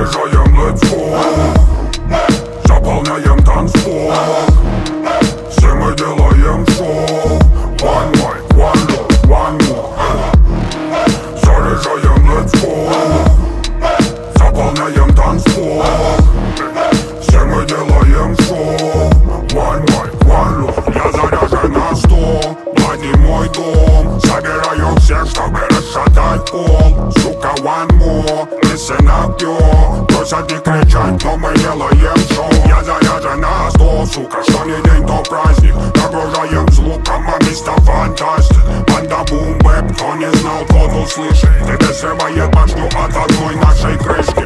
Заряжаем летсфол, заполняем танцпол. Все мы делаем шоу. One mic, one love, one more. Заряжаем летсфол, заполняем танцпол. Все мы делаем шоу. One mic, one love. Я заряжен на 100, плани мой дом. Собираю всех, чтобы расшатать пол. Сука, one more, listen up, yo. Просят не кричать, но мы делаем шоу. Я заряжен на 100, сука, что не день, то праздник. Нагружаем звуком, а место фантастик. Банда бум-бэп, кто не знал, тот услышит. Тебе срывает башню от одной нашей крышки.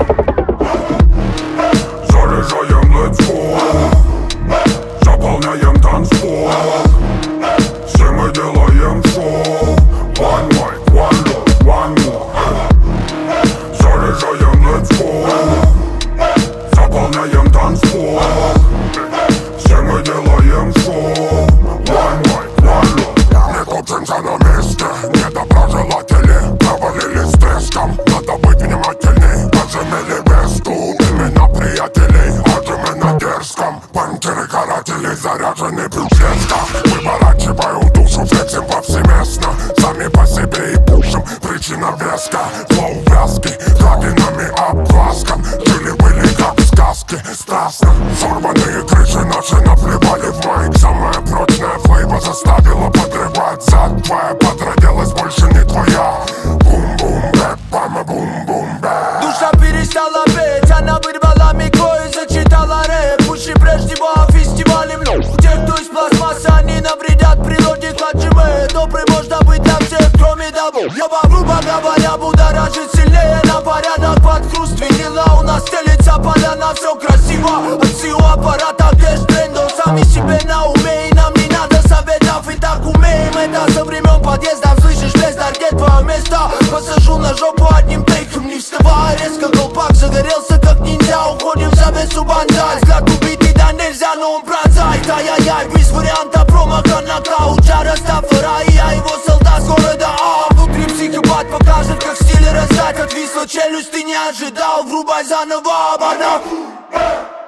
Заряжаем летсфол, заполняем танцпол. Все мы делаем шоу. One mic, one love, one more. Заряжаем летсфол, заполняем танцпол. Все мы делаем шоу. One mic, one love. Не топчемся на месте, недоброжелатели провалились с треском. Надо быть внимательней, пожимели вес тут. Именно приятелей, отжимы дерзком. Пантеры-каратели заряжены плюшечка. Выворачиваю душу, флексим повсеместно. Сами по себе и пушим, причина веска. Флоу вязкий, кабинами обгласком. Жили-были как в сказке, страстно. Сорванные крыши наши наплевали в майк. Самая прочная флейва заставила подрывать зад. Твоя подроделась больше не твоя. Бум-бум-бэп, бама бум-бум-бэп. Душа перестала петь, она вырвала микро и зачитала рэп. Уши прежнего фестиваля мной. Те, кто из пластмассы, они навредят природе. Хаджимэ, добрый можно быть для всех, кроме того. Грубо говоря, будоражит сильнее на порядок. Под хруст винила у нас стелится поляна. Все красиво, от сил аппарата кэш трендов. Сами себе на уме, и нам не надо советов. И так умеем это со времен подъезда. Слышишь, бездар, где твое место? Посажу на жопу одним тейком, не вставая резко. Колпак загорелся как ниндзя. Уходим в завесу банзай. Взгляд убитый, да нельзя, но он пронзает. Ай-яй-яй, без варианта промаха. Нокаут, Растафара, и я его солдат с города А. Внутри психопат покажет, как в стиле раздать. Отвисла челюсть, ты не ожидал. Врубай заново, оборот.